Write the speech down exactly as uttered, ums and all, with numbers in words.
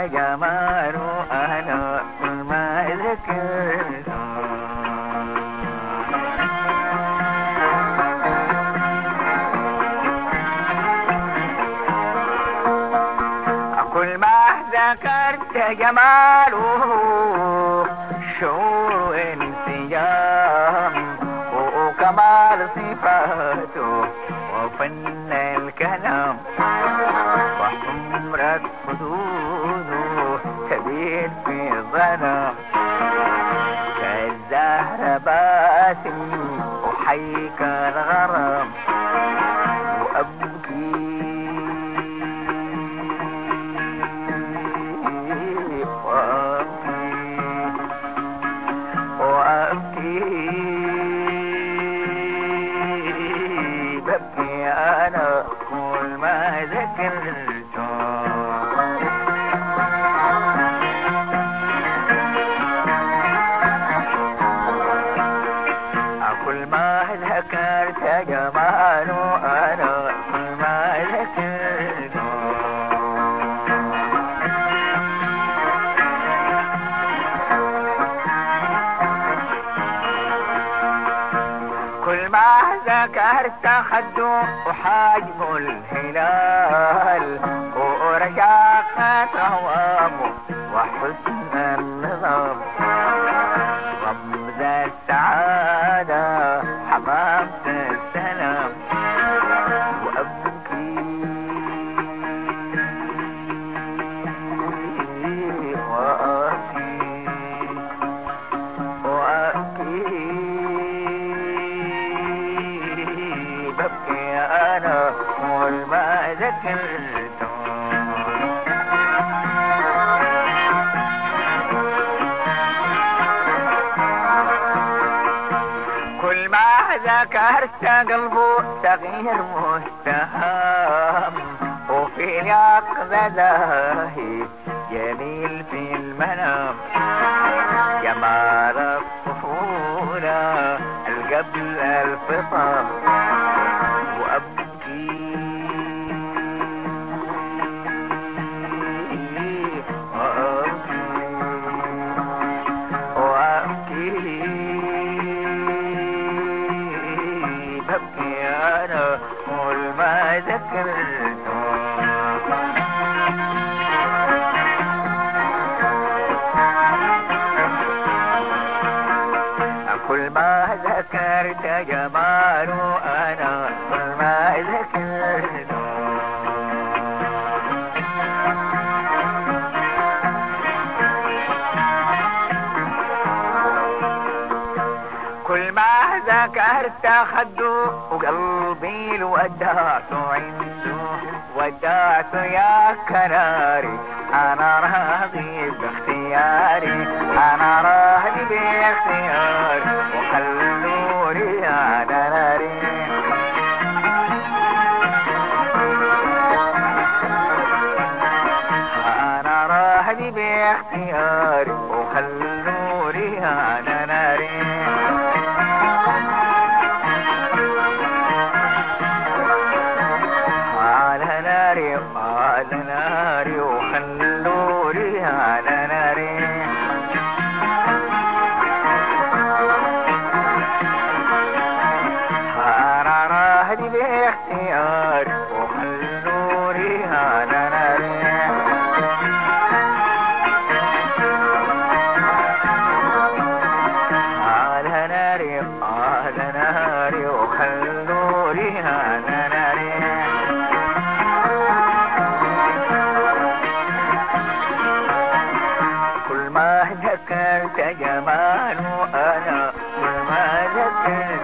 جمال أنا كل ما ذكرت كل ما ذكرت جماله شعور انسجام وكمال صفاته وفن الكلام وحمرة خدوده كبير في الظلام كالزهر باسم وحيك الغرام وأبكي ببكي أنا كل ما ذكرته كل ما ذكرت جماله أنا كل ما ذكرته كل ما ذكرت خده وحاجب الهلال ورشاقة هوامه وحسن النظام رمز السعادة حمامة السلام وأبكي وأبكي وأبكي ببكي أنا كل ما ذكرته كل ما ذكرت قلبه صغير مستهام وفي اليقظة زاهي جميل في المنام جمال الطفولة القبل الفطام وأبكي وأبكي وأبكي ببكي أنا كل ما ذكرته كل ما ذكرت جماله أنا كل ما ذكرته كل ما ذكرت خده وقلبي ودعته عنده ودعته يا كراري أنا راضي باختياري أنا راضي باختياري وخلوني على ناري أنا راضي باختياري وخلوني على ناري على ناري وخلوني على ناري أنا راضي باختياري وخلوني على ناري على ناري على ناري وخلوني على ناري كل ما ذكرت جماله أنا كل ما ذكرت